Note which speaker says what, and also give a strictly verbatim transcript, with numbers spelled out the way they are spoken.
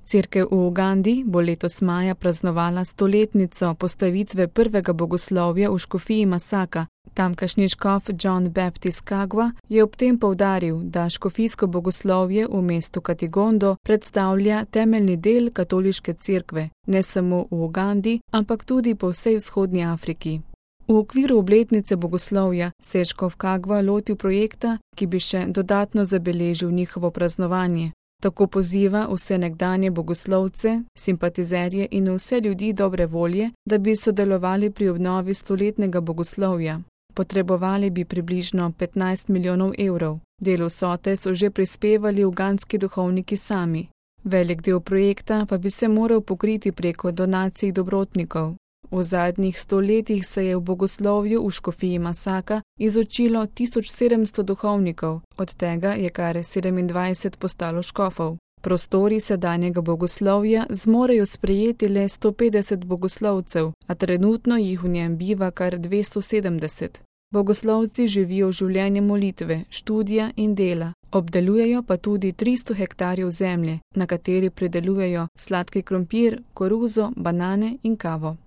Speaker 1: Cerkev v Ugandi bo letos maja praznovala stoletnico postavitve prvega bogoslovja v škofiji Masaka. Tamkajšnji škof John Baptist Kagwa je ob tem poudaril, da škofijsko bogoslovje v mestu Katigondo predstavlja temeljni del katoliške cerkve, ne samo v Ugandi, ampak tudi po vsej vzhodnji Afriki. V okviru obletnice bogoslovja se je škof Kagwa lotil projekta, ki bi še dodatno zabeležil njihovo praznovanje. Tako poziva vse nekdanje bogoslovce, simpatizerje in vse ljudi dobre volje, da bi sodelovali pri obnovi stoletnega bogoslovja. Potrebovali bi približno petnajst milijonov evrov. Del vsote so že prispevali ugandski duhovniki sami. Velik del projekta pa bi se moral pokriti preko donacij dobrotnikov. V zadnjih sto letih se je v bogoslovju v škofiji Masaka izučilo tisoč sedemsto duhovnikov, od tega je kar sedemindvajset postalo škofov. Prostori sedanjega bogoslovja zmorejo sprejeti le sto petdeset bogoslovcev, a trenutno jih v njem biva kar dvesto sedemdeset. Bogoslovci živijo življenje molitve, študija in dela, obdelujejo pa tudi tristo hektarjev zemlje, na kateri pridelujejo sladki krompir, koruzo, banane in kavo.